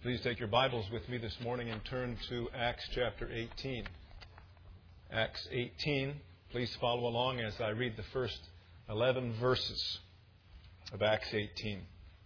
Please take your Bibles with me this morning and turn to Acts chapter 18. Acts 18. Please follow along as I read the first 11 verses of Acts 18.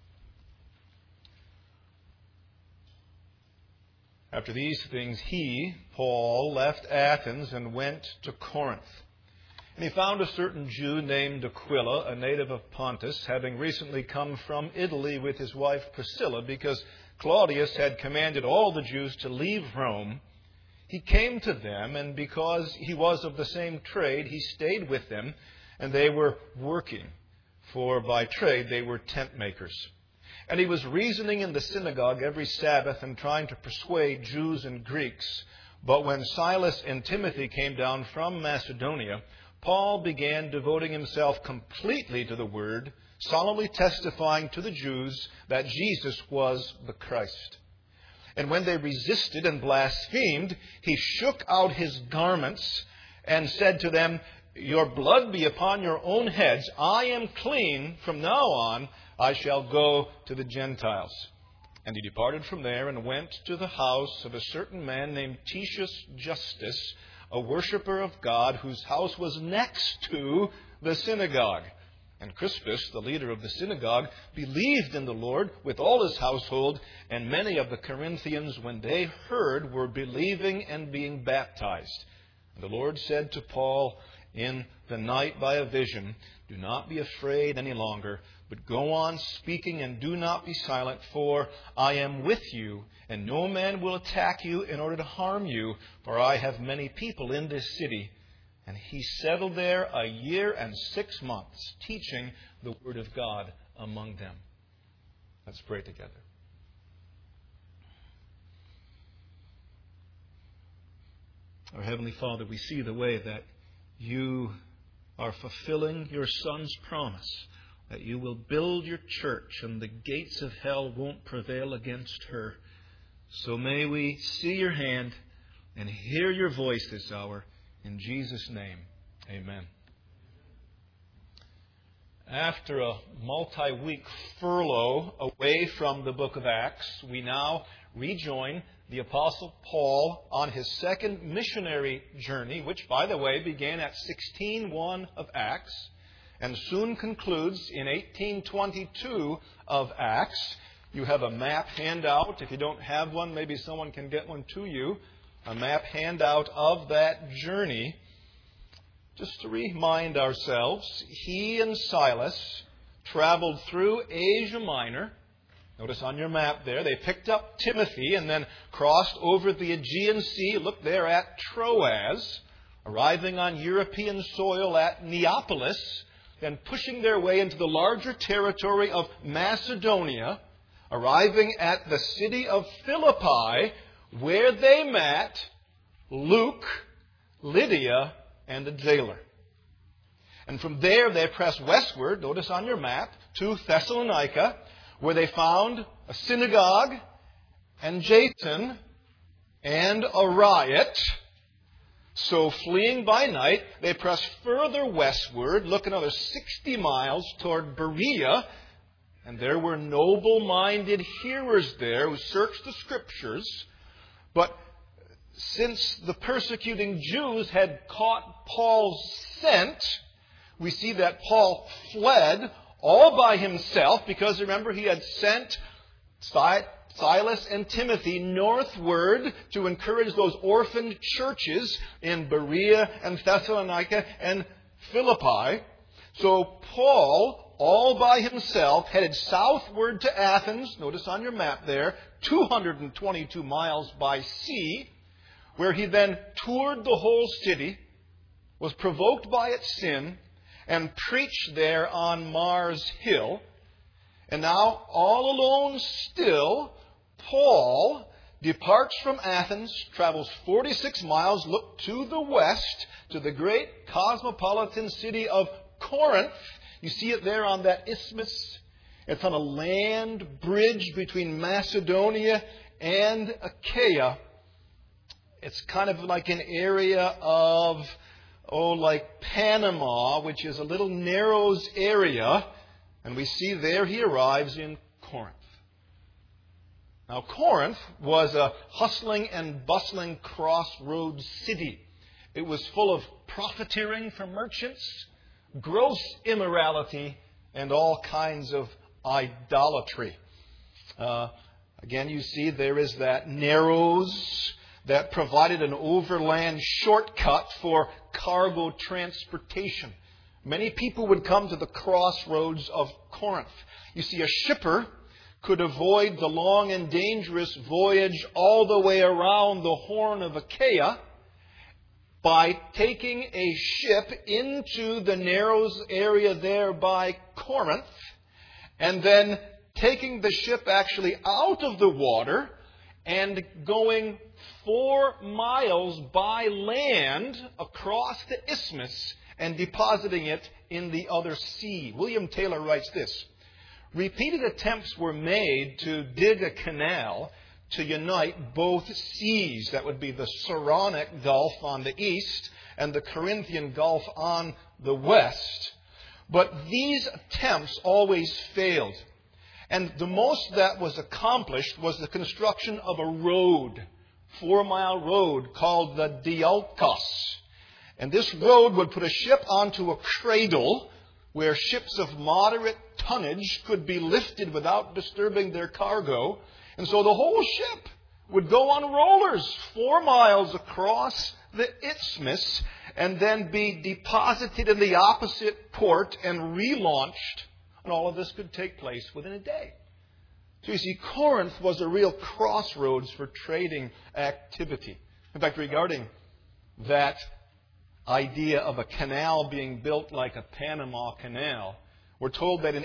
After these things, he, Paul, left Athens and went to Corinth. And he found a certain Jew named Aquila, a native of Pontus, having recently come from Italy with his wife Priscilla, because Claudius had commanded all the Jews to leave Rome. He came to them, and because he was of the same trade, he stayed with them, and they were working, for by trade they were tent makers. And he was reasoning in the synagogue every Sabbath and trying to persuade Jews and Greeks. But when Silas and Timothy came down from Macedonia, Paul began devoting himself completely to the Word, solemnly testifying to the Jews that Jesus was the Christ. And when they resisted and blasphemed, he shook out his garments and said to them, "Your blood be upon your own heads. I am clean. From now on, I shall go to the Gentiles." And he departed from there and went to the house of a certain man named Titius Justus, a worshipper of God, whose house was next to the synagogue. And Crispus, the leader of the synagogue, believed in the Lord with all his household, and many of the Corinthians, when they heard, were believing and being baptized. And the Lord said to Paul in the night by a vision, "Do not be afraid any longer, but go on speaking and do not be silent, for I am with you, and no man will attack you in order to harm you, for I have many people in this city." And he settled there 1 year and 6 months, teaching the Word of God among them. Let's pray together. Our Heavenly Father, we see the way that you are fulfilling your Son's promise, that you will build your church and the gates of hell won't prevail against her. So may we see your hand and hear your voice this hour. In Jesus' name, amen. After a multi-week furlough away from the book of Acts, we now rejoin the Apostle Paul on his second missionary journey, which, by the way, began at 16:1 of Acts and soon concludes in 18:22 of Acts. You have a map handout. If you don't have one, maybe someone can get one to you. A map handout of that journey. Just to remind ourselves, he and Silas traveled through Asia Minor. Notice on your map there, they picked up Timothy and then crossed over the Aegean Sea. Look there at Troas, arriving on European soil at Neapolis, then pushing their way into the larger territory of Macedonia, arriving at the city of Philippi, where they met Luke, Lydia, and the jailer. And from there they pressed westward, notice on your map, to Thessalonica, where they found a synagogue and Jason and a riot. So fleeing by night, they pressed further westward, look another 60 miles toward Berea. And there were noble-minded hearers there who searched the Scriptures. But since the persecuting Jews had caught Paul's scent, we see that Paul fled all by himself, because remember he had sent Silas and Timothy northward to encourage those orphaned churches in Berea and Thessalonica and Philippi. So Paul, all by himself, headed southward to Athens, notice on your map there, 222 miles by sea, where he then toured the whole city, was provoked by its sin, and preached there on Mars Hill. And now, all alone still, Paul departs from Athens, travels 46 miles, look to the west, to the great cosmopolitan city of Corinth. You see it there on that isthmus. It's on a land bridge between Macedonia and Achaia. It's kind of like an area of, like Panama, which is a little narrows area. And we see there he arrives in Corinth. Now, Corinth was a hustling and bustling crossroads city. It was full of profiteering from merchants, gross immorality, and all kinds of idolatry. Again, you see there is that Narrows that provided an overland shortcut for cargo transportation. Many people would come to the crossroads of Corinth. You see, a shipper could avoid the long and dangerous voyage all the way around the Horn of Achaia by taking a ship into the Narrows area there by Corinth, and then taking the ship actually out of the water and going 4 miles by land across the isthmus and depositing it in the other sea. William Taylor writes this: repeated attempts were made to dig a canal to unite both seas. That would be the Saronic Gulf on the east and the Corinthian Gulf on the west. But these attempts always failed. And the most that was accomplished was the construction of a road, 4-mile road called the Diolkos. And this road would put a ship onto a cradle where ships of moderate tonnage could be lifted without disturbing their cargo. And so the whole ship would go on rollers 4 miles across the isthmus and then be deposited in the opposite port and relaunched. And all of this could take place within a day. So you see, Corinth was a real crossroads for trading activity. In fact, regarding that idea of a canal being built like a Panama Canal, we're told that in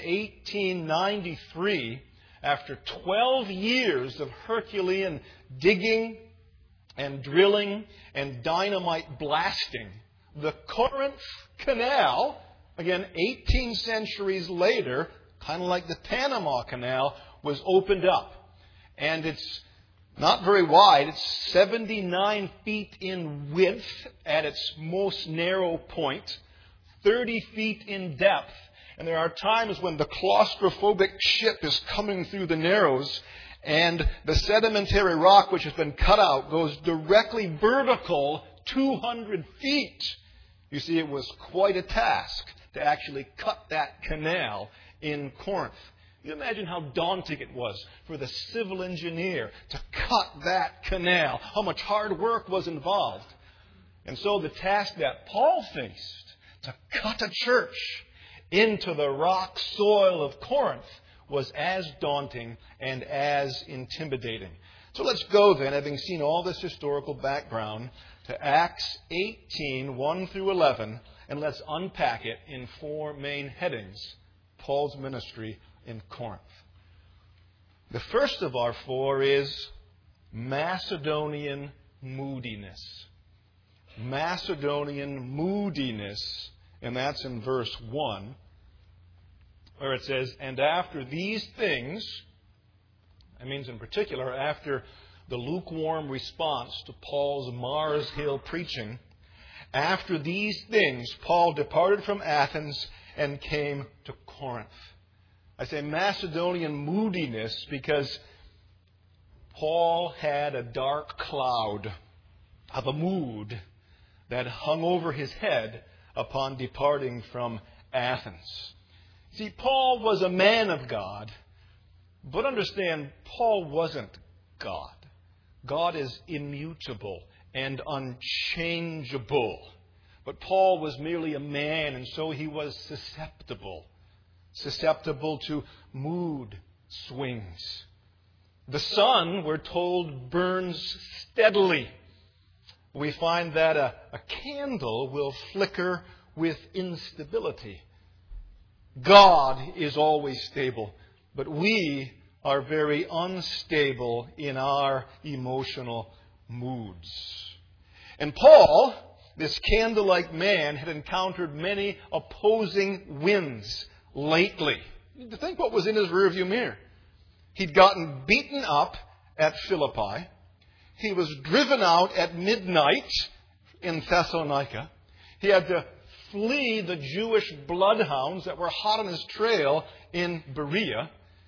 1893, after 12 years of Herculean digging and drilling and dynamite blasting, the Corinth Canal, again 18 centuries later, kind of like the Panama Canal, was opened up. And it's not very wide. It's 79 feet in width at its most narrow point, 30 feet in depth. And there are times when the claustrophobic ship is coming through the Narrows and the sedimentary rock which has been cut out goes directly vertical 200 feet. You see, it was quite a task to actually cut that canal in Corinth. You imagine how daunting it was for the civil engineer to cut that canal, how much hard work was involved. And so the task that Paul faced, to cut a church into the rock soil of Corinth, was as daunting and as intimidating. So let's go then, having seen all this historical background, to Acts 18, 1 through 11, and let's unpack it in 4 main headings: Paul's ministry in Corinth. The first of our 4 is Macedonian moodiness. Macedonian moodiness, and that's in verse 1, where it says, "And after these things," that means in particular after the lukewarm response to Paul's Mars Hill preaching, after these things, Paul departed from Athens and came to Corinth. I say Macedonian moodiness because Paul had a dark cloud of a mood that hung over his head upon departing from Athens. See, Paul was a man of God, but understand, Paul wasn't God. God is immutable and unchangeable. But Paul was merely a man, and so he was susceptible to mood swings. The sun, we're told, burns steadily. We find that a candle will flicker with instability. God is always stable, but we are very unstable in our emotional moods. And Paul, this candle-like man, had encountered many opposing winds lately. You need to think what was in his rearview mirror. He'd gotten beaten up at Philippi. He was driven out at midnight in Thessalonica. He had to flee the Jewish bloodhounds that were hot on his trail in Berea.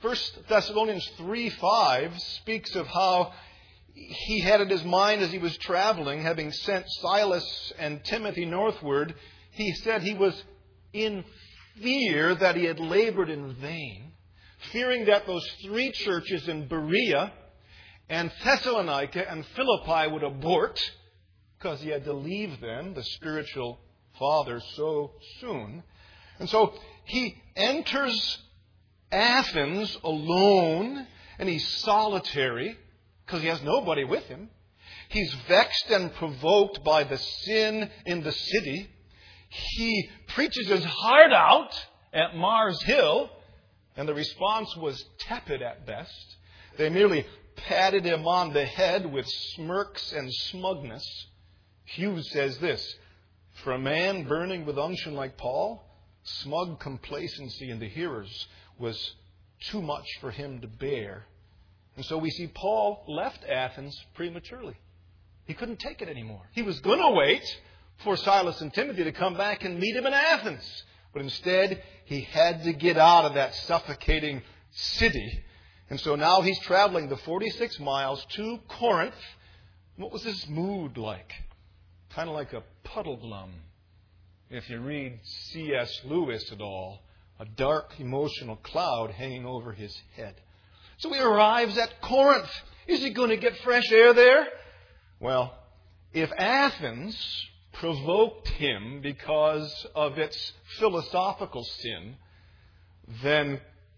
1 Thessalonians 3:5 speaks of how he had in his mind as he was traveling, having sent Silas and Timothy northward, he said he was in fear that he had labored in vain, fearing that those three churches in Berea and Thessalonica and Philippi would abort because he had to leave them, the spiritual fathers, so soon. And so he enters Athens alone, and he's solitary because he has nobody with him. He's vexed and provoked by the sin in the city. He preaches his heart out at Mars Hill, and the response was tepid at best. They merely patted him on the head with smirks and smugness. Hughes says this: for a man burning with unction like Paul, smug complacency in the hearers was too much for him to bear. And so we see Paul left Athens prematurely. He couldn't take it anymore. He was going to wait for Silas and Timothy to come back and meet him in Athens. But instead, he had to get out of that suffocating city. And so now he's traveling the 46 miles to Corinth. What was his mood like? Kind of like a puddle glum. If you read C.S. Lewis at all, a dark emotional cloud hanging over his head. So he arrives at Corinth. Is he going to get fresh air there? Well, if Athens provoked him because of its philosophical sin, then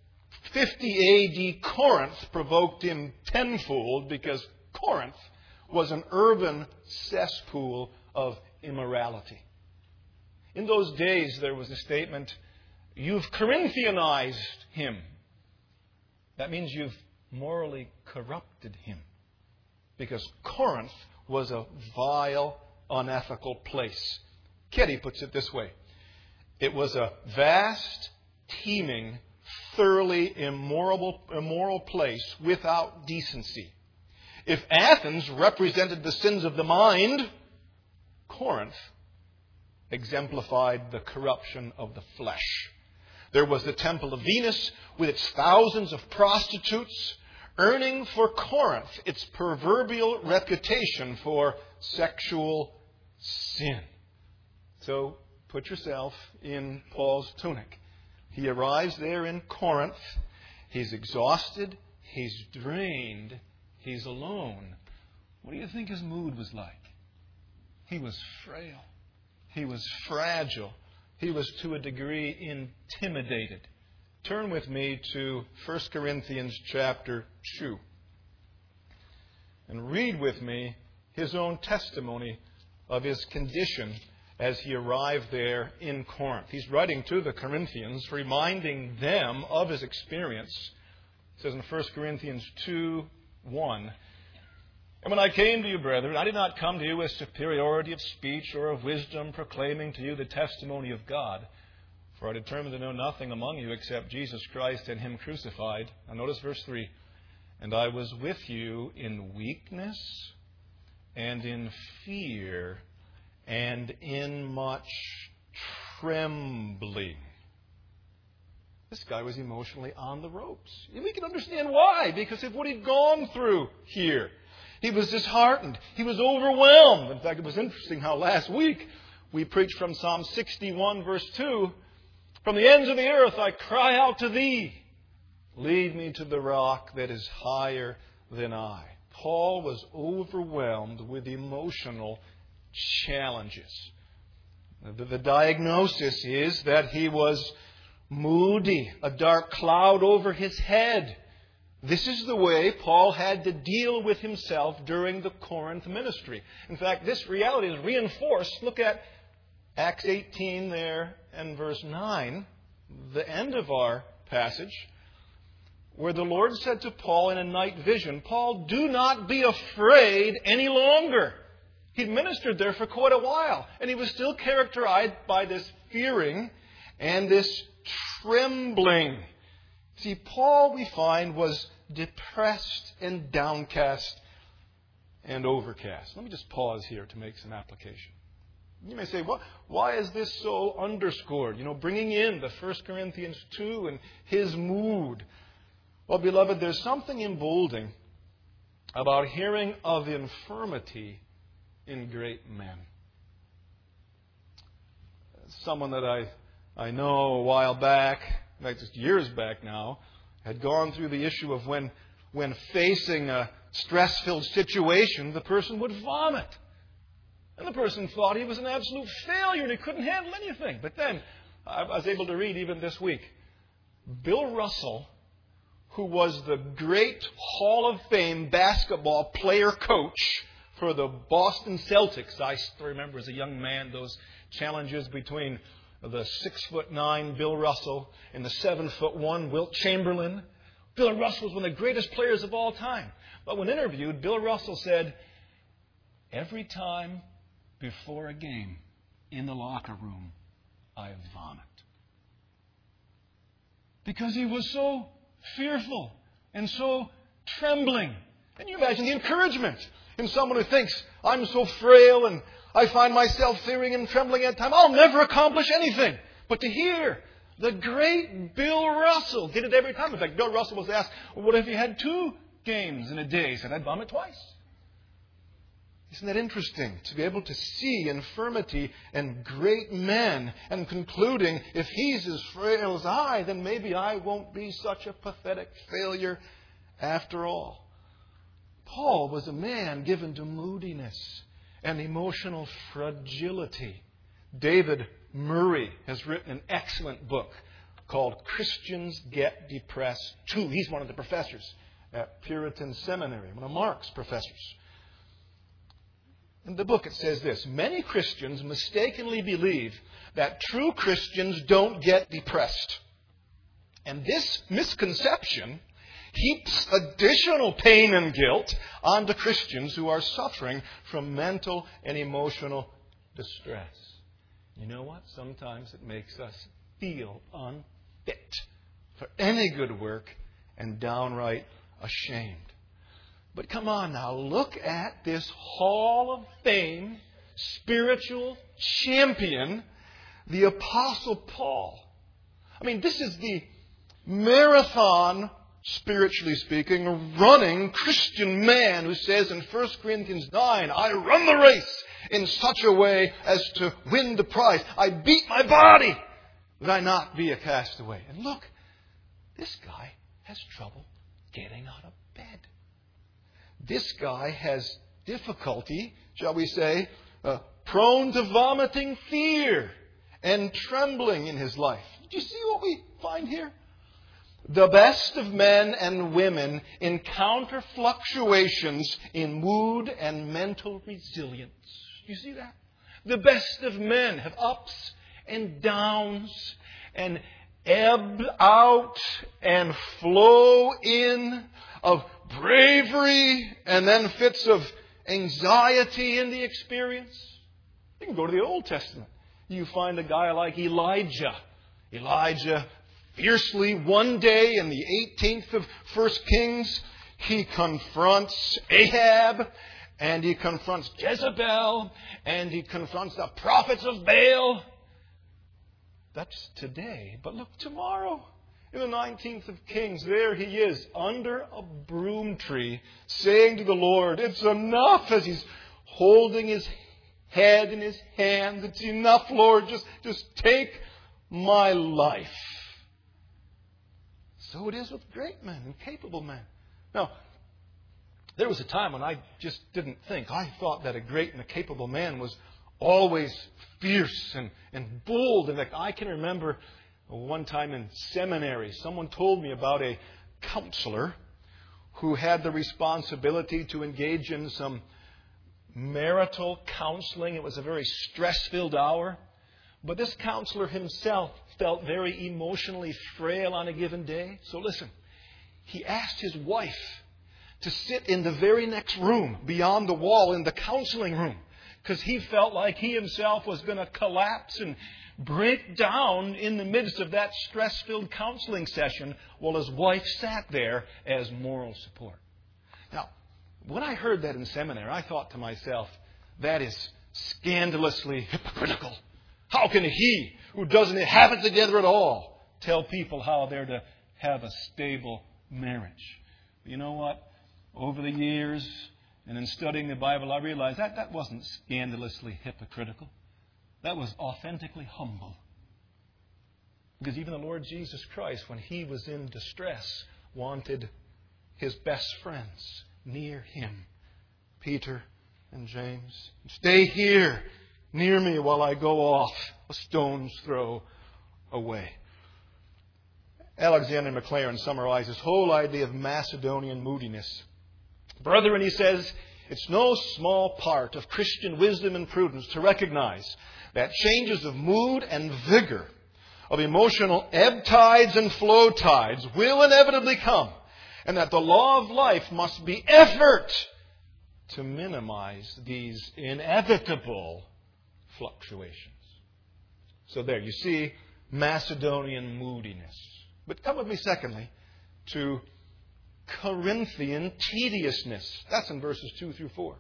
50 AD Corinth provoked him tenfold, because Corinth was an urban cesspool of immorality. In those days, there was a statement, "You've Corinthianized him." That means you've morally corrupted him. Because Corinth was a vile, unethical place. Ketty puts it this way: it was a vast, teeming, thoroughly immoral place without decency. If Athens represented the sins of the mind, Corinth exemplified the corruption of the flesh. There was the temple of Venus with its thousands of prostitutes, earning for Corinth its proverbial reputation for sexual sin. So put yourself in Paul's tunic. He arrives there in Corinth. He's exhausted. He's drained. He's alone. What do you think his mood was like? He was frail. He was fragile. He was, to a degree, intimidated. Turn with me to 1 Corinthians chapter 2. And read with me his own testimony of his condition as he arrived there in Corinth. He's writing to the Corinthians, reminding them of his experience. It says in 1 Corinthians 2:1, "And when I came to you, brethren, I did not come to you with superiority of speech or of wisdom, proclaiming to you the testimony of God. For I determined to know nothing among you except Jesus Christ and Him crucified." Now notice verse 3. "And I was with you in weakness and in fear and in much trembling." This guy was emotionally on the ropes. And we can understand why, because of what he'd gone through here. He was disheartened. He was overwhelmed. In fact, it was interesting how last week we preached from Psalm 61, verse 2. "From the ends of the earth I cry out to Thee. Lead me to the rock that is higher than I." Paul was overwhelmed with emotional challenges. The diagnosis is that he was moody, a dark cloud over his head. This is the way Paul had to deal with himself during the Corinth ministry. In fact, this reality is reinforced. Look at Acts 18 there and verse 9, the end of our passage, where the Lord said to Paul in a night vision, "Paul, do not be afraid any longer." He'd ministered there for quite a while, and he was still characterized by this fearing and this trembling. See, Paul, we find, was depressed and downcast and overcast. Let me just pause here to make some application. You may say, why is this so underscored? Bringing in the 1 Corinthians 2 and his mood. Well, beloved, there's something emboldening about hearing of infirmity in great men. Someone that I know a while back, in fact, just years back now, had gone through the issue of when facing a stress-filled situation, the person would vomit. And the person thought he was an absolute failure and he couldn't handle anything. But then, I was able to read even this week, Bill Russell, who was the great Hall of Fame basketball player coach for the Boston Celtics. I still remember as a young man those challenges between the 6'9" Bill Russell and the 7'1" Wilt Chamberlain. Bill Russell was one of the greatest players of all time. But when interviewed, Bill Russell said, "Every time before a game in the locker room, I vomit." Because he was so fearful and so trembling. Can you imagine the encouragement in someone who thinks, I'm so frail and I find myself fearing and trembling at times. I'll never accomplish anything. But to hear the great Bill Russell did it every time. In fact, Bill Russell was asked, well, what if you had 2 games in a day? He said, I'd vomit twice. Isn't that interesting to be able to see infirmity in great men and concluding, if he's as frail as I, then maybe I won't be such a pathetic failure after all. Paul was a man given to moodiness and emotional fragility. David Murray has written an excellent book called Christians Get Depressed Too. He's one of the professors at Puritan Seminary, one of Mark's professors. In the book it says this, many Christians mistakenly believe that true Christians don't get depressed. And this misconception heaps additional pain and guilt onto Christians who are suffering from mental and emotional distress. You know what? Sometimes it makes us feel unfit for any good work and downright ashamed. But come on now, look at this Hall of Fame spiritual champion, the Apostle Paul. I mean, this is the marathon, spiritually speaking, running Christian man who says in 1 Corinthians 9, I run the race in such a way as to win the prize. I beat my body that I not be a castaway. And look, this guy has trouble getting out of bed. This guy has difficulty, shall we say, prone to vomiting fear and trembling in his life. Do you see what we find here? The best of men and women encounter fluctuations in mood and mental resilience. Do you see that? The best of men have ups and downs and ebb out and flow in of bravery and then fits of anxiety in the experience. You can go to the Old Testament. You find a guy like Elijah. Elijah fiercely one day in the 18th of 1 Kings, he confronts Ahab and he confronts Jezebel and he confronts the prophets of Baal. That's today. But look, tomorrow, in the 19th of Kings, there he is under a broom tree saying to the Lord, it's enough, as he's holding his head in his hands. It's enough, Lord. Just take my life. So it is with great men and capable men. Now, there was a time when I just didn't think. I thought that a great and a capable man was always fierce and bold. In fact, I can remember one time in seminary, someone told me about a counselor who had the responsibility to engage in some marital counseling. It was a very stress-filled hour. But this counselor himself felt very emotionally frail on a given day. So listen, he asked his wife to sit in the very next room beyond the wall in the counseling room because he felt like he himself was going to collapse and break down in the midst of that stress-filled counseling session while his wife sat there as moral support. Now, when I heard that in seminary, I thought to myself, that is scandalously hypocritical. How can he, who doesn't have it together at all, tell people how they're to have a stable marriage. But you know what? Over the years and in studying the Bible, I realized that wasn't scandalously hypocritical. That was authentically humble. Because even the Lord Jesus Christ, when He was in distress, wanted His best friends near Him, Peter and James. Stay here near me while I go off a stone's throw away. Alexander Maclaren summarizes this whole idea of Macedonian moodiness. Brethren, he says, it's no small part of Christian wisdom and prudence to recognize that changes of mood and vigor, of emotional ebb tides and flow tides will inevitably come, and that the law of life must be effort to minimize these inevitable fluctuations. So there, you see Macedonian moodiness. But come with me, secondly, to Corinthian tediousness. That's in verses 2 through 4.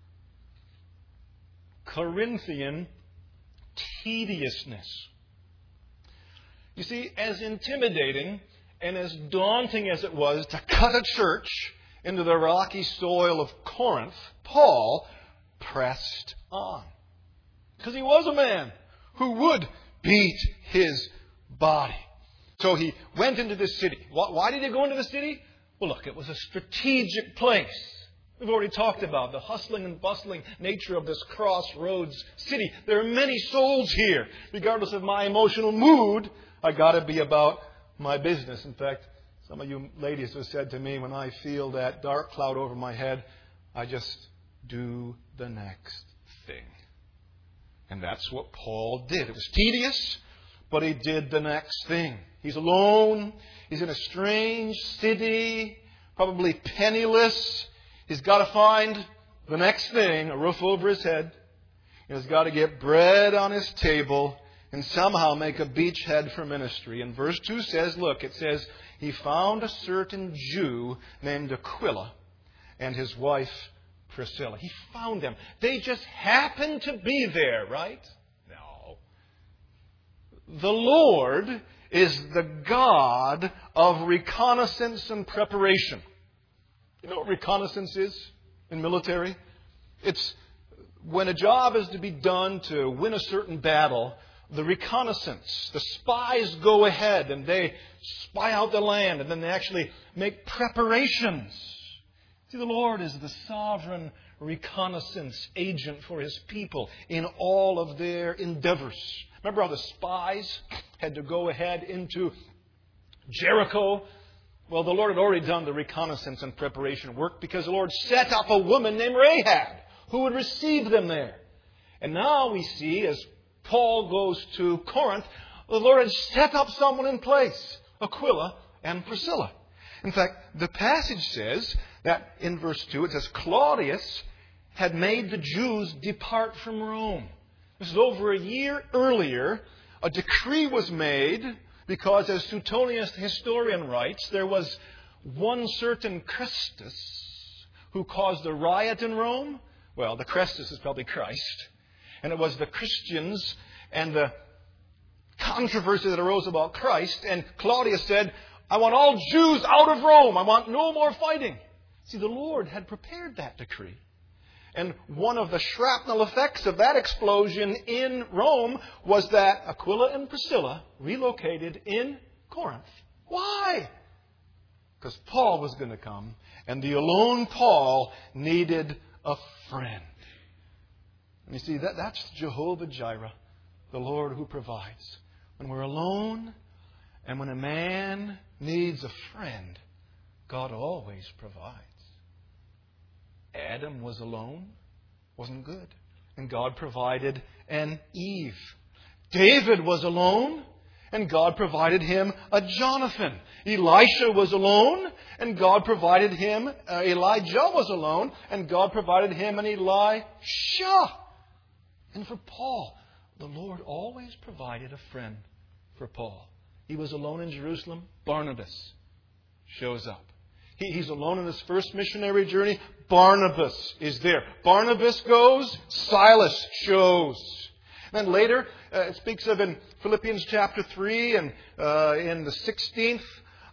Corinthian tediousness. You see, as intimidating and as daunting as it was to cut a church into the rocky soil of Corinth, Paul pressed on. Because he was a man who would beat his body. So he went into this city. Why did he go into the city? Well, look, it was a strategic place. We've already talked about the hustling and bustling nature of this crossroads city. There are many souls here. Regardless of my emotional mood, I got to be about my business. In fact, some of you ladies have said to me, when I feel that dark cloud over my head, I just do the next thing. And that's what Paul did. It was tedious, but he did the next thing. He's alone. He's in a strange city, probably penniless. He's got to find the next thing, a roof over his head. He's got to get bread on his table and somehow make a beachhead for ministry. And verse 2 says, look, it says, he found a certain Jew named Aquila and his wife Priscilla. He found them. They just happened to be there, right? No. The Lord is the God of reconnaissance and preparation. You know what reconnaissance is in military? It's when a job is to be done to win a certain battle, the reconnaissance, the spies go ahead and they spy out the land and then they actually make preparations. See, the Lord is the sovereign reconnaissance agent for His people in all of their endeavors. Remember how the spies had to go ahead into Jericho? Well, the Lord had already done the reconnaissance and preparation work because the Lord set up a woman named Rahab who would receive them there. And now we see, as Paul goes to Corinth, the Lord had set up someone in place, Aquila and Priscilla. In fact, the passage says that in verse 2, it says, Claudius had made the Jews depart from Rome. This is over a year earlier. A decree was made because, as Suetonius the historian writes, there was one certain Christus who caused a riot in Rome. Well, the Christus is probably Christ. And it was the Christians and the controversy that arose about Christ. And Claudius said, I want all Jews out of Rome. I want no more fighting. See, the Lord had prepared that decree. And one of the shrapnel effects of that explosion in Rome was that Aquila and Priscilla relocated in Corinth. Why? Because Paul was going to come, and the alone Paul needed a friend. And you see, that's Jehovah Jireh, the Lord who provides. When we're alone and when a man needs a friend, God always provides. Adam was alone. Wasn't good. And God provided an Eve. David was alone. And God provided him a Jonathan. Elisha was alone. And God provided him, Elijah was alone. And God provided him an Elisha. And for Paul, the Lord always provided a friend for Paul. He was alone in Jerusalem. Barnabas shows up. He's alone in his first missionary journey. Barnabas is there. Barnabas goes. Silas shows. And then later, it speaks of in Philippians chapter 3 and in the 16th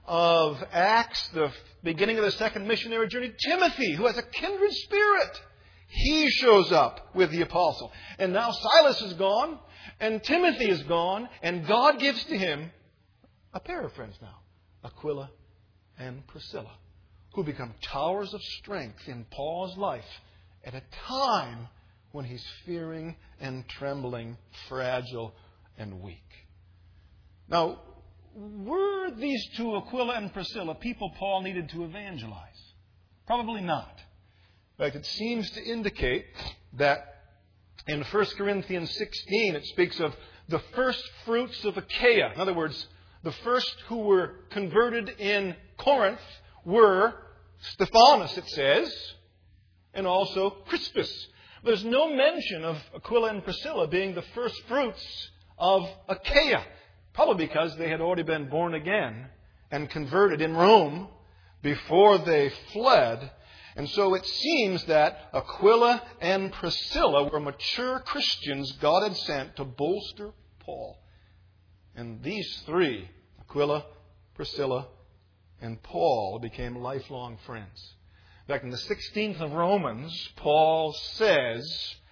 of Acts, the beginning of the second missionary journey, Timothy, who has a kindred spirit, he shows up with the apostle. And now Silas is gone, and Timothy is gone, and God gives to him a pair of friends now, Aquila and Priscilla, who become towers of strength in Paul's life at a time when he's fearing and trembling, fragile and weak. Now, were these two, Aquila and Priscilla, people Paul needed to evangelize? Probably not. In fact, it seems to indicate that in 1 Corinthians 16, it speaks of the first fruits of Achaia. In other words, the first who were converted in Corinth were Stephanas, it says, and also Crispus. There's no mention of Aquila and Priscilla being the first fruits of Achaia, probably because they had already been born again and converted in Rome before they fled. And so it seems that Aquila and Priscilla were mature Christians God had sent to bolster Paul. And these three, Aquila, Priscilla, and Paul, became lifelong friends. In fact, in the 16th of Romans, Paul says,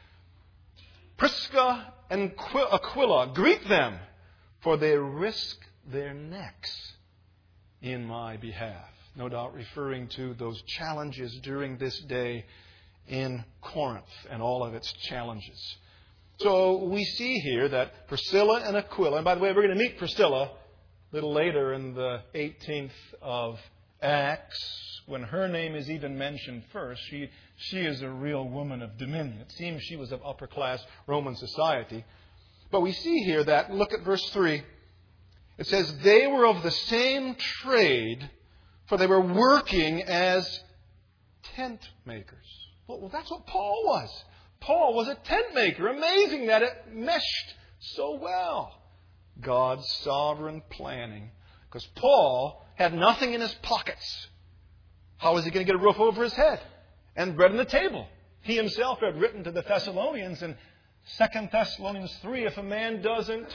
Prisca and Aquila, greet them, for they risk their necks in my behalf. No doubt referring to those challenges during this day in Corinth and all of its challenges. So we see here that Priscilla and Aquila, and by the way, we're going to meet Priscilla a little later in the 18th of Acts, when her name is even mentioned first. She is a real woman of dominion. It seems she was of upper class Roman society. But we see here that, look at verse 3. It says, they were of the same trade, for they were working as tent makers. Well, that's what Paul was. Paul was a tent maker. Amazing that it meshed so well. God's sovereign planning. Because Paul had nothing in his pockets. How was he going to get a roof over his head and bread on the table? He himself had written to the Thessalonians in 2 Thessalonians 3, if a man doesn't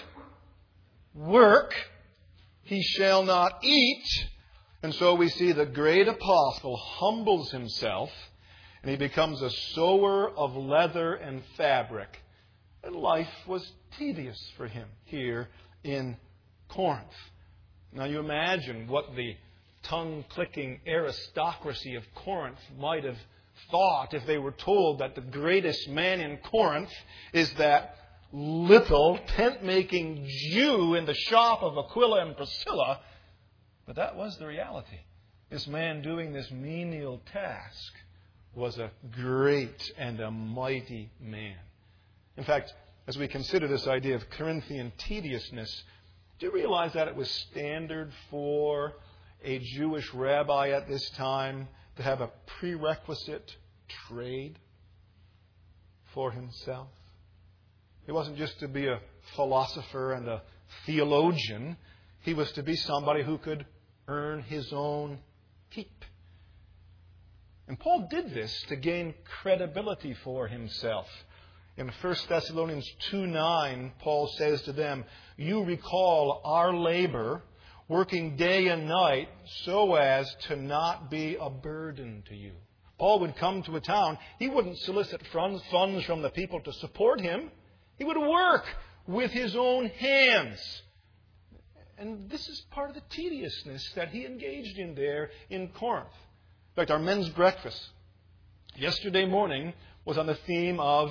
work, he shall not eat. And so we see the great apostle humbles himself and he becomes a sewer of leather and fabric. And life was tedious for him here in Corinth. Now you imagine what the tongue-clicking aristocracy of Corinth might have thought if they were told that the greatest man in Corinth is that little tent-making Jew in the shop of Aquila and Priscilla. But that was the reality. This man doing this menial task was a great and a mighty man. In fact, as we consider this idea of Corinthian tediousness, do you realize that it was standard for a Jewish rabbi at this time to have a prerequisite trade for himself? He wasn't just to be a philosopher and a theologian. He was to be somebody who could earn his own keep. And Paul did this to gain credibility for himself. In 1 Thessalonians 2:9, Paul says to them, you recall our labor, working day and night, so as to not be a burden to you. Paul would come to a town. He wouldn't solicit funds from the people to support him. He would work with his own hands. And this is part of the tediousness that he engaged in there in Corinth. In fact, our men's breakfast yesterday morning was on the theme of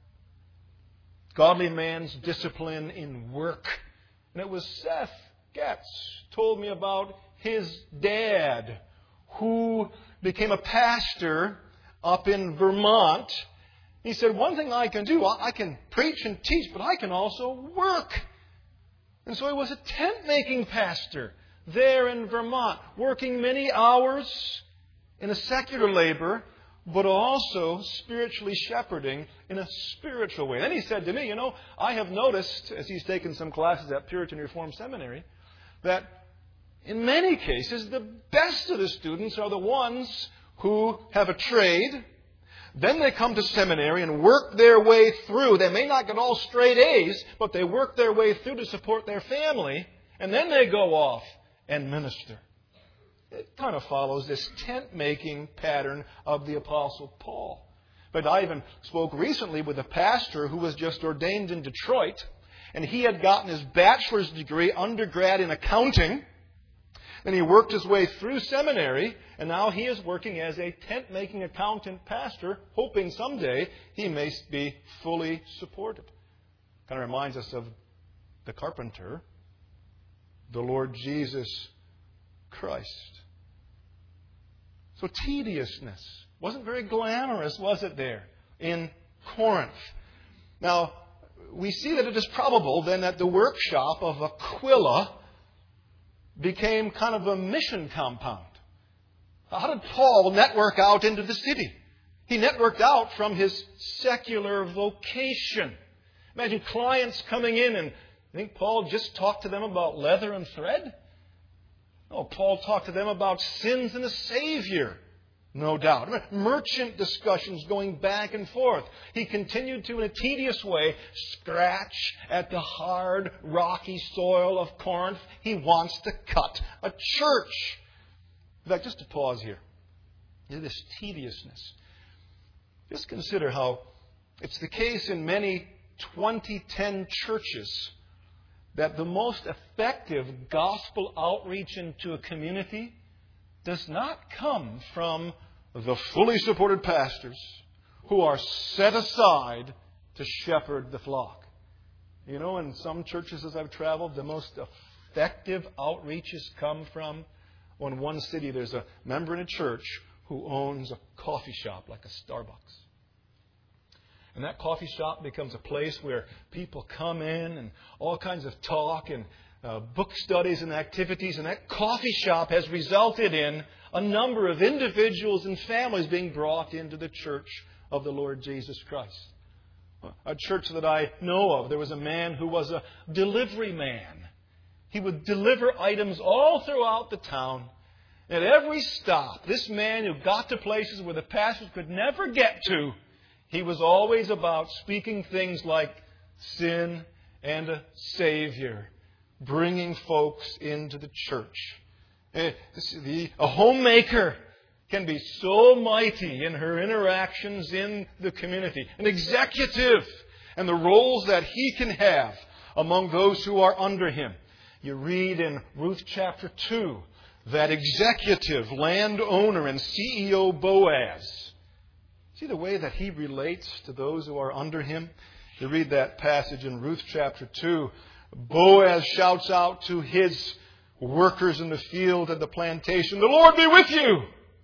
godly man's discipline in work. And it was Seth Getz told me about his dad who became a pastor up in Vermont. He said, one thing I can do, I can preach and teach, but I can also work. And so he was a tent-making pastor there in Vermont, working many hours in a secular labor, but also spiritually shepherding in a spiritual way. Then he said to me, I have noticed, as he's taken some classes at Puritan Reformed Seminary, that in many cases, the best of the students are the ones who have a trade. Then they come to seminary and work their way through. They may not get all straight A's, but they work their way through to support their family. And then they go off and minister. It kind of follows this tent-making pattern of the Apostle Paul. But I even spoke recently with a pastor who was just ordained in Detroit, and he had gotten his bachelor's degree, undergrad in accounting. Then he worked his way through seminary, and now he is working as a tent-making accountant pastor, hoping someday he may be fully supported. Kind of reminds us of the carpenter, the Lord Jesus Christ. So tediousness wasn't very glamorous, was it, there in Corinth? Now, we see that it is probable then that the workshop of Aquila became kind of a mission compound. How did Paul network out into the city? He networked out from his secular vocation. Imagine clients coming in, and I think Paul just talked to them about leather and thread. No, Paul talked to them about sins and a Savior, no doubt. Merchant discussions going back and forth. He continued to, in a tedious way, scratch at the hard, rocky soil of Corinth. He wants to cut a church. In fact, just to pause here. This tediousness. Just consider how it's the case in many 2010 churches that the most effective gospel outreach into a community does not come from the fully supported pastors who are set aside to shepherd the flock. You know, in some churches as I've traveled, the most effective outreaches come from, well, in one city there's a member in a church who owns a coffee shop like a Starbucks. And that coffee shop becomes a place where people come in and all kinds of talk and book studies and activities. And that coffee shop has resulted in a number of individuals and families being brought into the church of the Lord Jesus Christ. A church that I know of, there was a man who was a delivery man. He would deliver items all throughout the town. At every stop, this man who got to places where the pastors could never get to, he was always about speaking things like sin and a Savior, bringing folks into the church. A homemaker can be so mighty in her interactions in the community. An executive and the roles that he can have among those who are under him. You read in Ruth chapter 2 that executive, landowner, and CEO Boaz. See the way that he relates to those who are under him? You read that passage in Ruth chapter 2. Boaz shouts out to his workers in the field and the plantation, "The Lord be with you!"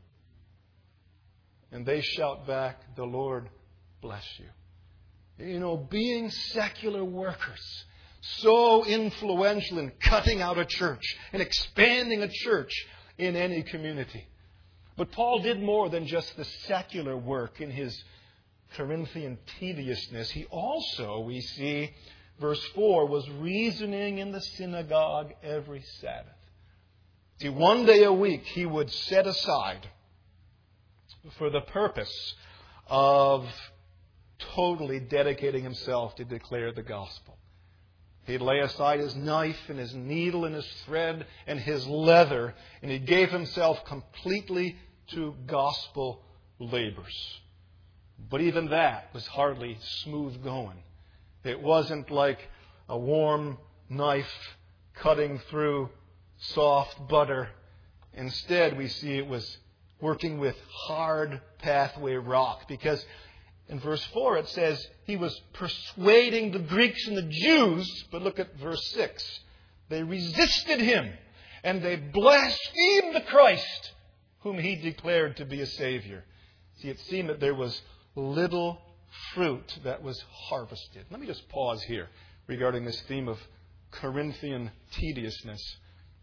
And they shout back, "The Lord bless you." You know, being secular workers, so influential in cutting out a church and expanding a church in any community. But Paul did more than just the secular work in his Corinthian tediousness. He also, we see, verse 4, was reasoning in the synagogue every Sabbath. See, one day a week he would set aside for the purpose of totally dedicating himself to declare the gospel. He'd lay aside his knife and his needle and his thread and his leather, and he gave himself completely to gospel labors. But even that was hardly smooth going. It wasn't like a warm knife cutting through soft butter. Instead, we see it was working with hard pathway rock, because in verse 4 it says he was persuading the Greeks and the Jews, but look at verse 6. They resisted him and they blasphemed the Christ whom he declared to be a Savior. See, it seemed that there was little fruit that was harvested. Let me just pause here regarding this theme of Corinthian tediousness.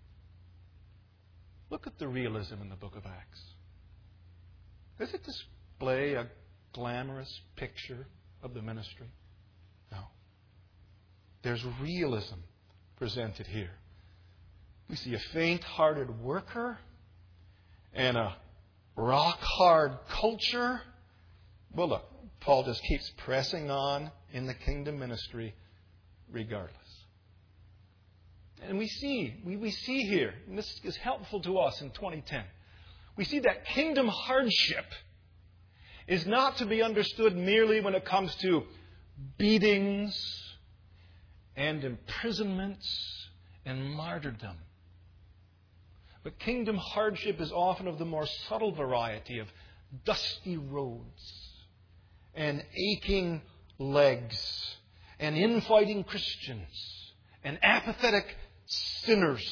Look at the realism in the book of Acts. Does it display a glamorous picture of the ministry? No. There's realism presented here. We see a faint-hearted worker and a rock-hard culture. Well, look, Paul just keeps pressing on in the kingdom ministry regardless. And we see here, and this is helpful to us in 2010, we see that kingdom hardship is not to be understood merely when it comes to beatings and imprisonments and martyrdom. But kingdom hardship is often of the more subtle variety of dusty roads and aching legs and infighting Christians and apathetic sinners.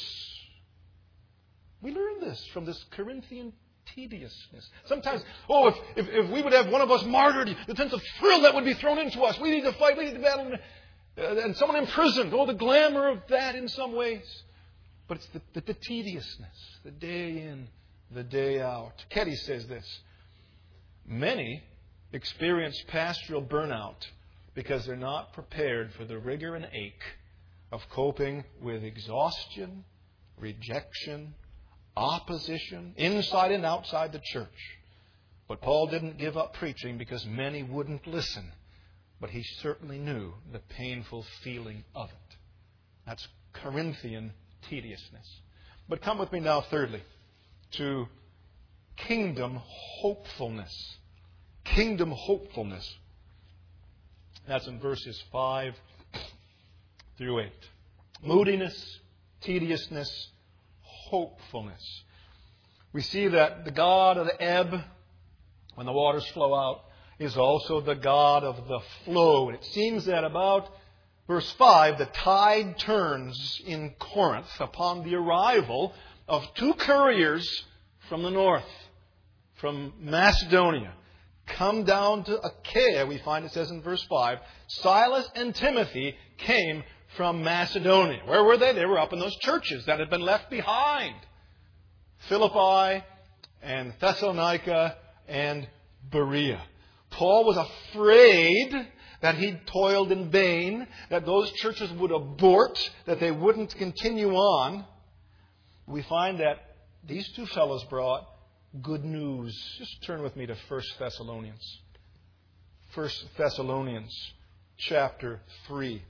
We learn this from this Corinthian tediousness. Sometimes, if we would have one of us martyred, the sense of thrill that would be thrown into us. We need to fight, we need to battle, and someone imprisoned. The glamour of that in some ways. But it's the tediousness, the day in, the day out. Ketty says this: many experience pastoral burnout because they're not prepared for the rigor and ache of coping with exhaustion, rejection, opposition, inside and outside the church. But Paul didn't give up preaching because many wouldn't listen. But he certainly knew the painful feeling of it. That's Corinthian tediousness. But come with me now, thirdly, to kingdom hopefulness. Kingdom hopefulness. That's in verses 5 through 8. Moodiness, tediousness, hopefulness. We see that the God of the ebb, when the waters flow out, is also the God of the flow. It seems that about verse 5, the tide turns in Corinth upon the arrival of two couriers from the north, from Macedonia. Come down to Achaia, we find it says in verse 5, Silas and Timothy came from Macedonia. Where were they? They were up in those churches that had been left behind. Philippi and Thessalonica and Berea. Paul was afraid that he'd toiled in vain, that those churches would abort, that they wouldn't continue on. We find that these two fellows brought good news. Just turn with me to 1 Thessalonians. 1 Thessalonians chapter 3.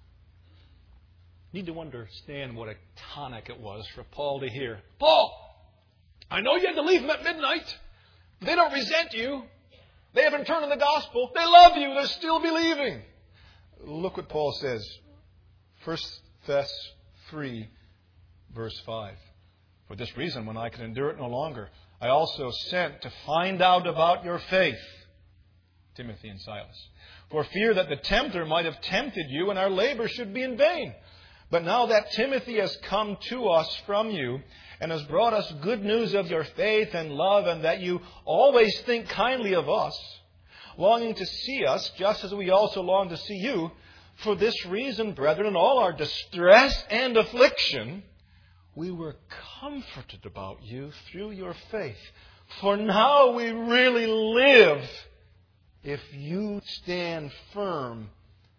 Need to understand what a tonic it was for Paul to hear. Paul, I know you had to leave them at midnight. They don't resent you. They haven't turned on the gospel. They love you. They're still believing. Look what Paul says. 1 Thess 3, verse 5. For this reason, when I could endure it no longer, I also sent to find out about your faith, Timothy and Silas, for fear that the tempter might have tempted you and our labor should be in vain. But now that Timothy has come to us from you and has brought us good news of your faith and love, and that you always think kindly of us, longing to see us just as we also long to see you, for this reason, brethren, in all our distress and affliction, we were comforted about you through your faith. For now we really live if you stand firm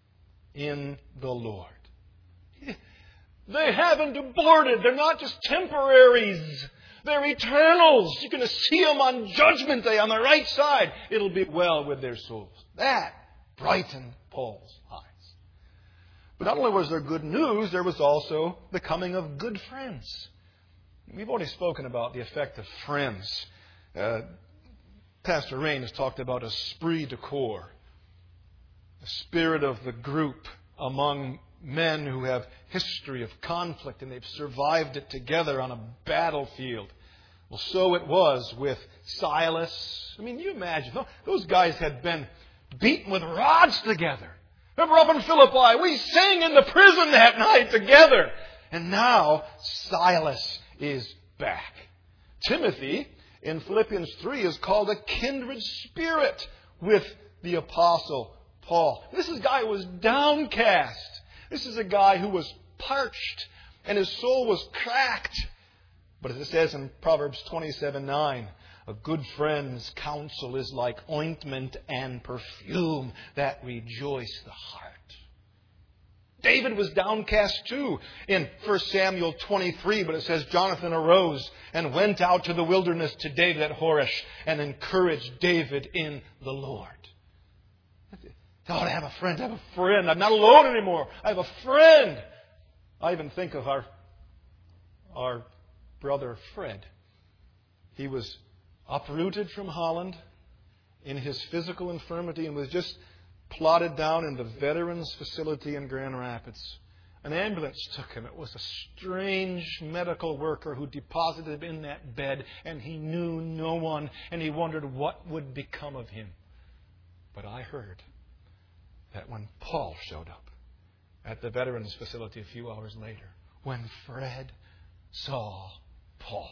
in the Lord. They haven't aborted. They're not just temporaries. They're eternals. You're going to see them on Judgment Day on the right side. It'll be well with their souls. That brightened Paul's eyes. But not only was there good news, there was also the coming of good friends. We've already spoken about the effect of friends. Pastor Rain has talked about esprit de corps, the spirit of the group among men who have history of conflict and they've survived it together on a battlefield. Well, so it was with Silas. I mean, you imagine, those guys had been beaten with rods together. Remember up in Philippi, we sang in the prison that night together. And now Silas is back. Timothy, in Philippians 3, is called a kindred spirit with the Apostle Paul. This is a guy who was downcast. This is a guy who was parched and his soul was cracked. But as it says in Proverbs 27:9, a good friend's counsel is like ointment and perfume that rejoice the heart. David was downcast too in 1 Samuel 23, but it says Jonathan arose and went out to the wilderness to David at Horesh and encouraged David in the Lord. Oh, I have a friend. I have a friend. I'm not alone anymore. I have a friend. I even think of our brother Fred. He was uprooted from Holland in his physical infirmity and was just plotted down in the veterans facility in Grand Rapids. An ambulance took him. It was a strange medical worker who deposited him in that bed, and he knew no one, and he wondered what would become of him. But I heard that when Paul showed up at the veterans facility a few hours later, when Fred saw Paul,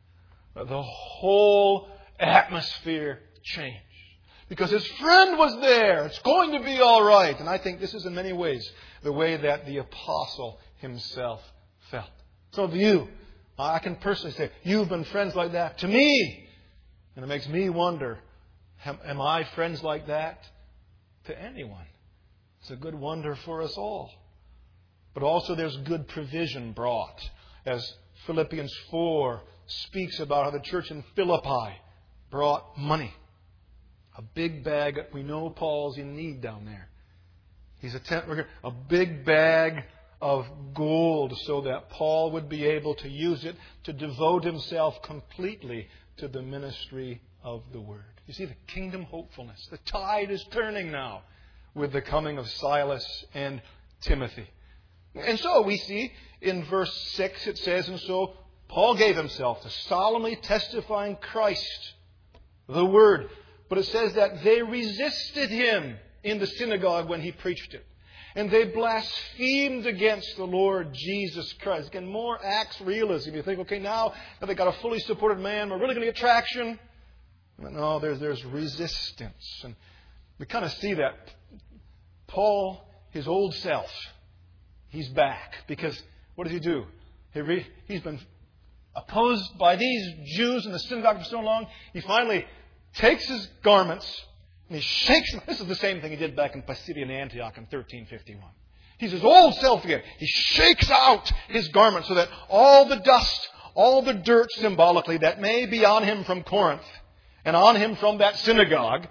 the whole atmosphere changed. Because his friend was there. It's going to be all right. And I think this is in many ways the way that the apostle himself felt. Some of you, I can personally say, you've been friends like that to me. And it makes me wonder, am I friends like that to anyone? It's a good wonder for us all. But also there's good provision brought. As Philippians 4 speaks about how the church in Philippi brought money. A big bag. We know Paul's in need down there. He's a tent worker. A big bag of gold so that Paul would be able to use it to devote himself completely to the ministry of the Word. You see the kingdom hopefulness. The tide is turning now with the coming of Silas and Timothy. And so we see in verse 6 it says, and so Paul gave himself to solemnly testifying Christ, the Word. But it says that they resisted him in the synagogue when he preached it. And they blasphemed against the Lord Jesus Christ. Again, more Acts realism. You think, okay, now that they've got a fully supported man, we're really going to get traction. But no, there's resistance. And we kind of see that Paul, his old self, he's back. Because what does he do? He's been opposed by these Jews in the synagogue for so long. He finally takes his garments and he shakes them. This is the same thing he did back in Pisidian Antioch in 1351. He's his old self again. He shakes out his garments so that all the dust, all the dirt symbolically that may be on him from Corinth and on him from that synagogue.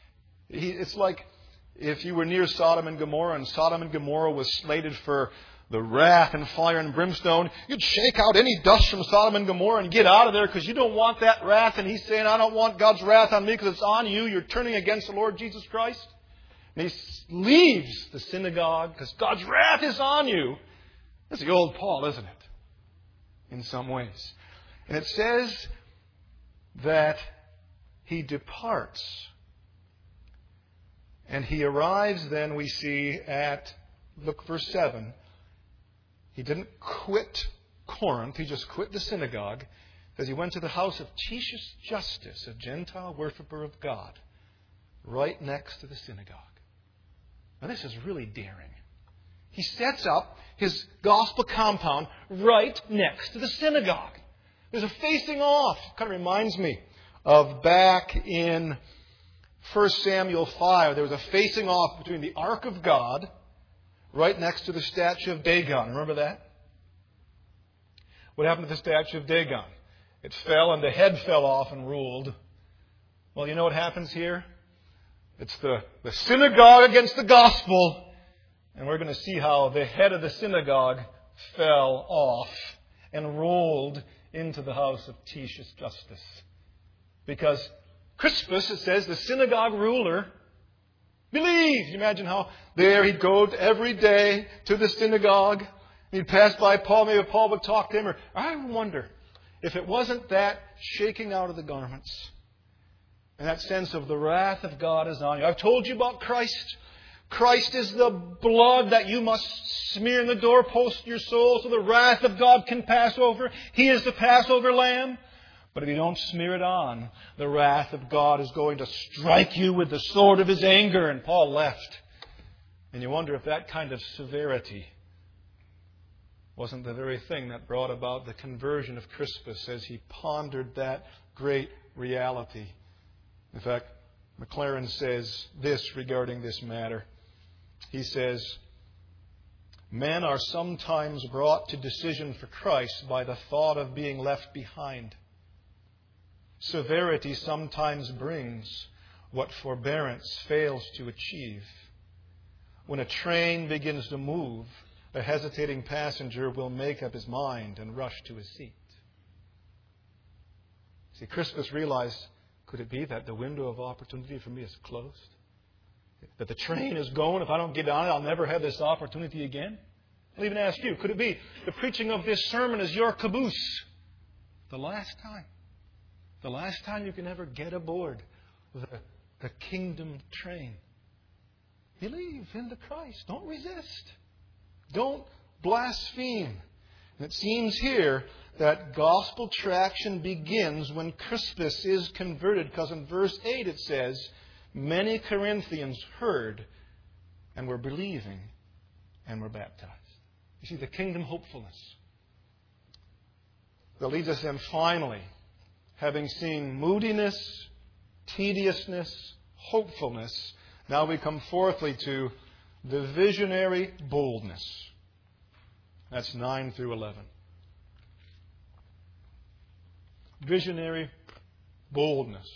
It's like if you were near Sodom and Gomorrah and Sodom and Gomorrah was slated for the wrath and fire and brimstone, you'd shake out any dust from Sodom and Gomorrah and get out of there because you don't want that wrath. And he's saying, I don't want God's wrath on me because it's on you. You're turning against the Lord Jesus Christ. And he leaves the synagogue because God's wrath is on you. That's the old Paul, isn't it? In some ways. And it says that he departs. And he arrives then, we see, at, look, verse 7. He didn't quit Corinth. He just quit the synagogue. Because he went to the house of Titius Justus, a Gentile worshiper of God, right next to the synagogue. Now this is really daring. He sets up his gospel compound right next to the synagogue. There's a facing off. It kind of reminds me of back in 1 Samuel 5. There was a facing off between the Ark of God right next to the statue of Dagon. Remember that? What happened to the statue of Dagon? It fell and the head fell off and ruled. Well, you know what happens here? It's the synagogue against the gospel. And we're going to see how the head of the synagogue fell off and rolled into the house of Titius Justus. Because Crispus, it says, the synagogue ruler, believed. You imagine how there he'd go every day to the synagogue. He'd pass by Paul. Maybe Paul would talk to him. Or I wonder if it wasn't that shaking out of the garments and that sense of the wrath of God is on you. I've told you about Christ. Christ is the blood that you must smear in the doorpost of your soul so the wrath of God can pass over. He is the Passover lamb. But if you don't smear it on, the wrath of God is going to strike you with the sword of His anger. And Paul left. And you wonder if that kind of severity wasn't the very thing that brought about the conversion of Crispus as he pondered that great reality. In fact, McLaren says this regarding this matter. He says, men are sometimes brought to decision for Christ by the thought of being left behind. Severity sometimes brings what forbearance fails to achieve. When a train begins to move, a hesitating passenger will make up his mind and rush to his seat. See, Crispus realized, could it be that the window of opportunity for me is closed? That the train is going. If I don't get on it, I'll never have this opportunity again? I'll even ask you, could it be the preaching of this sermon is your caboose? The last time. The last time you can ever get aboard the kingdom train. Believe in the Christ. Don't resist. Don't blaspheme. And it seems here that gospel traction begins when Crispus is converted, because in verse 8 it says, many Corinthians heard and were believing and were baptized. You see, the kingdom hopefulness that leads us then finally, having seen moodiness, tediousness, hopefulness, now we come fourthly to the visionary boldness. That's 9 through 11. Visionary boldness.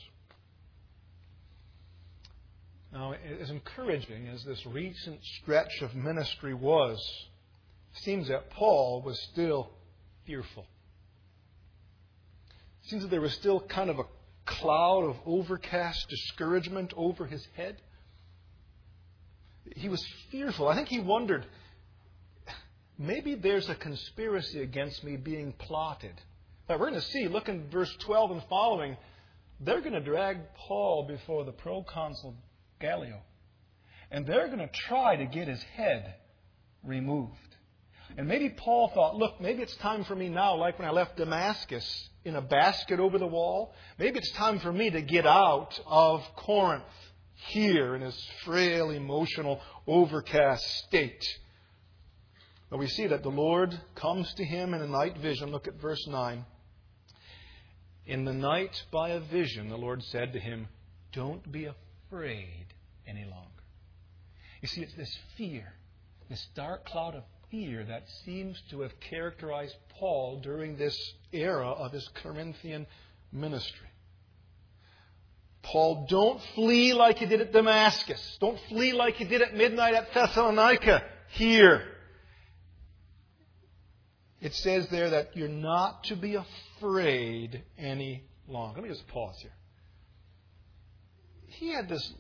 Now, as encouraging as this recent stretch of ministry was, it seems that Paul was still fearful. It seems that there was still kind of a cloud of overcast discouragement over his head. He was fearful. I think he wondered, maybe there's a conspiracy against me being plotted. Now, we're going to see, look in verse 12 and following, they're going to drag Paul before the proconsul Gallio. And they're going to try to get his head removed. And maybe Paul thought, look, maybe it's time for me now, like when I left Damascus, in a basket over the wall. Maybe it's time for me to get out of Corinth here in his frail, emotional, overcast state. But we see that the Lord comes to him in a night vision. Look at verse 9. In the night by a vision, the Lord said to him, don't be afraid any longer. You see, it's this fear, this dark cloud of fear that seems to have characterized Paul during this era of his Corinthian ministry. Paul, don't flee like you did at Damascus. Don't flee like you did at midnight at Thessalonica here. It says there that you're not to be afraid any longer. Let me just pause here. He had this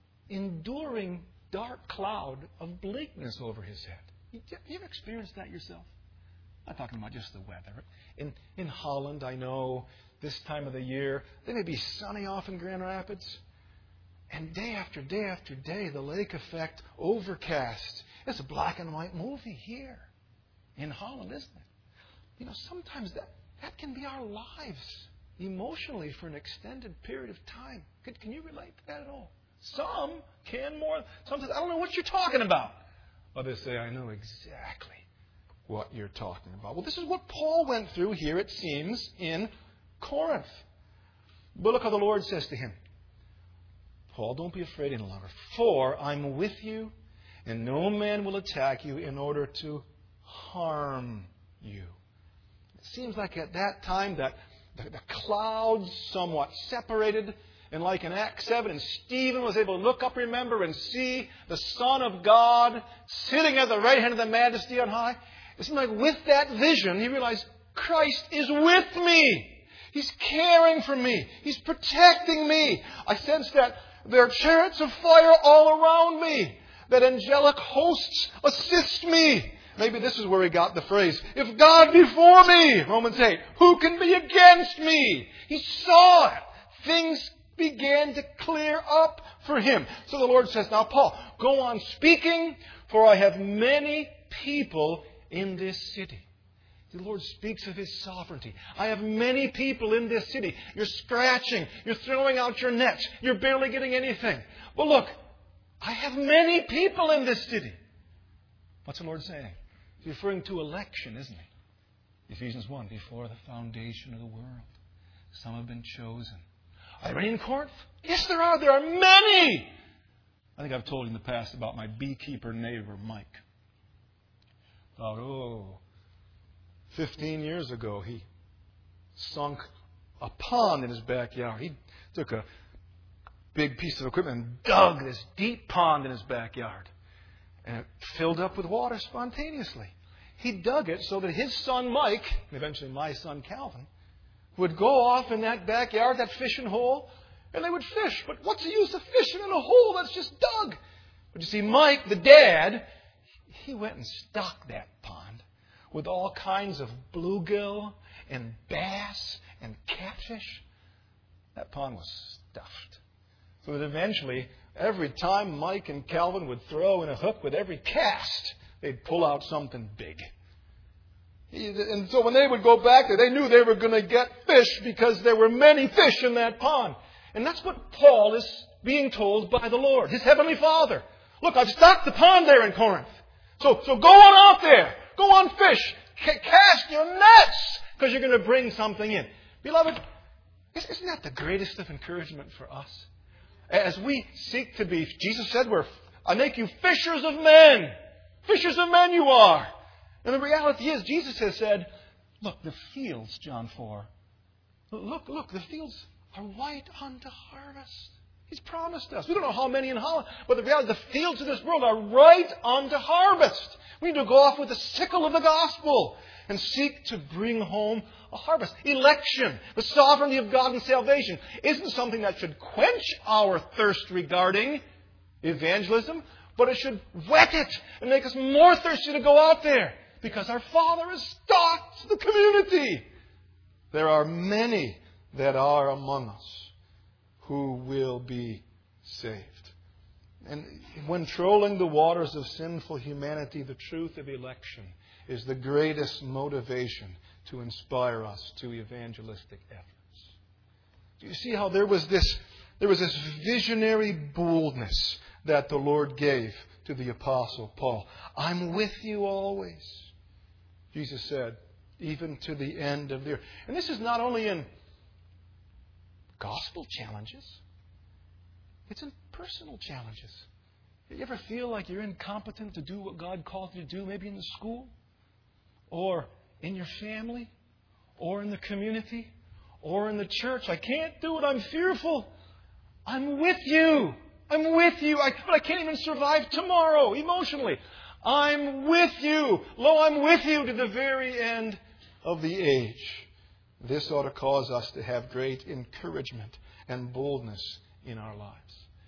enduring dark cloud of bleakness over his head. You ever experienced that yourself? I'm not talking about just the weather. In Holland, I know this time of the year, they may be sunny off in Grand Rapids. And day after day after day, the lake effect, overcast. It's a black and white movie here in Holland, isn't it? You know, sometimes that can be our lives emotionally for an extended period of time. Can you relate to that at all? Some can more. Sometimes I don't know what you're talking about. Others say, I know exactly what you're talking about. Well, this is what Paul went through here, it seems, in Corinth. But look how the Lord says to him, Paul, don't be afraid any longer, for I'm with you, and no man will attack you in order to harm you. It seems like at that time that the clouds somewhat separated. And like in Acts 7, and Stephen was able to look up, remember, and see the Son of God sitting at the right hand of the Majesty on high. It seemed like with that vision, he realized Christ is with me. He's caring for me. He's protecting me. I sense that there are chariots of fire all around me. That angelic hosts assist me. Maybe this is where he got the phrase, if God be for me, Romans 8, who can be against me? He saw it. Things began to clear up for him. So the Lord says, now Paul, go on speaking, for I have many people in this city. The Lord speaks of His sovereignty. I have many people in this city. You're scratching. You're throwing out your nets. You're barely getting anything. Well, look, I have many people in this city. What's the Lord saying? He's referring to election, isn't He? Ephesians 1, before the foundation of the world, some have been chosen. Are there any in Corinth? Yes, there are. There are many. I think I've told you in the past about my beekeeper neighbor, Mike. About, 15 years ago, he sunk a pond in his backyard. He took a big piece of equipment and dug this deep pond in his backyard. And it filled up with water spontaneously. He dug it so that his son Mike, and eventually my son Calvin, would go off in that backyard, that fishing hole, and they would fish. But what's the use of fishing in a hole that's just dug? But you see, Mike, the dad, he went and stocked that pond with all kinds of bluegill and bass and catfish. That pond was stuffed. So that eventually, every time Mike and Calvin would throw in a hook with every cast, they'd pull out something big. And so when they would go back there, they knew they were going to get fish because there were many fish in that pond. And that's what Paul is being told by the Lord, his heavenly Father. Look, I've stocked the pond there in Corinth. So go on out there. Go on fish. Cast your nets because you're going to bring something in. Beloved, isn't that the greatest of encouragement for us? As we seek to be, Jesus said, I make you fishers of men. Fishers of men you are. And the reality is, Jesus has said, look, the fields, John 4, look, the fields are white unto harvest. He's promised us. We don't know how many in Holland, but the reality, the fields of this world are right unto harvest. We need to go off with the sickle of the gospel and seek to bring home a harvest. Election, the sovereignty of God and salvation, isn't something that should quench our thirst regarding evangelism, but it should whet it and make us more thirsty to go out there because our Father has stocked the community. There are many that are among us who will be saved. And when trolling the waters of sinful humanity, the truth of election is the greatest motivation to inspire us to evangelistic efforts. Do you see how there was this visionary boldness that the Lord gave to the Apostle Paul? I'm with you always, Jesus said, even to the end of the earth. And this is not only in gospel challenges, it's in personal challenges. You ever feel like you're incompetent to do what God called you to do, maybe in the school, or in your family, or in the community, or in the church? I can't do it. I'm fearful. I'm with you. I'm with you. But I can't even survive tomorrow emotionally. I'm with you. Lo, I'm with you to the very end of the age. This ought to cause us to have great encouragement and boldness in our lives.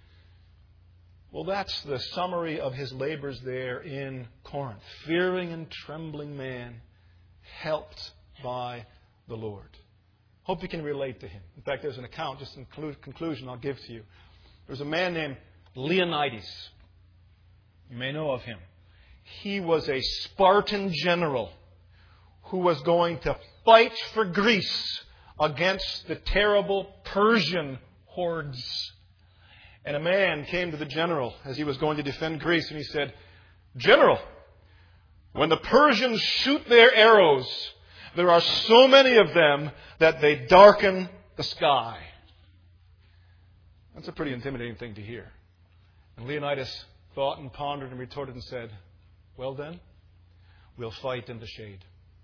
Well, that's the summary of his labors there in Corinth. Fearing and trembling man, helped by the Lord. Hope you can relate to him. In fact, there's an account, just in conclusion, I'll give to you. There's a man named Leonidas. You may know of him. He was a Spartan general who was going to fight for Greece against the terrible Persian hordes. And a man came to the general as he was going to defend Greece, and he said, General, when the Persians shoot their arrows, there are so many of them that they darken the sky. That's a pretty intimidating thing to hear. And Leonidas thought and pondered and retorted and said, well then, we'll fight in the shade.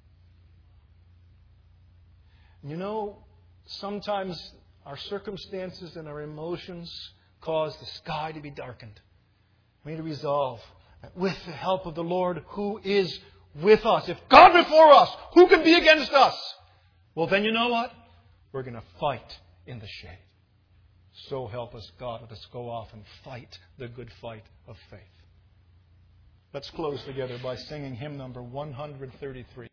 You know, sometimes our circumstances and our emotions cause the sky to be darkened. We need to resolve that with the help of the Lord who is with us. If God before us, who can be against us? Well, then you know what? We're going to fight in the shade. So help us, God. Let us go off and fight the good fight of faith. Let's close together by singing hymn number 133.